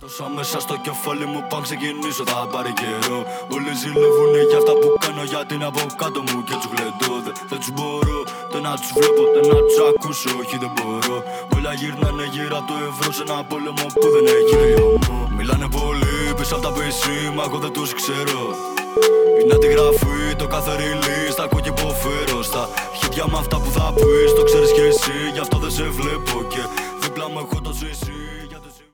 Τόσα μέσα στο κεφάλι μου παν ξεκινήσω, θα πάρει καιρό. Όλοι ζηλεύουνε για αυτά που κάνω, γιατί είναι από κάτω μου και τους γλεντώ. Δεν τους μπορώ, δεν να τους βλέπω, δεν να τους ακούσω, όχι δεν μπορώ. Όλα γυρνάνε γύρω από το ευρώ σε ένα πόλεμο που δεν έχει τελειωμό. Μιλάνε πολύ πίσω από τα PC, μα εγώ δεν τους ξέρω. Είναι αντιγραφή το κάθε release, τα ακούω και υποφέρω. Στα χέρια με αυτά που θα πεις, το ξέρεις κι εσύ, γι' αυτό δεν σε βλέπω και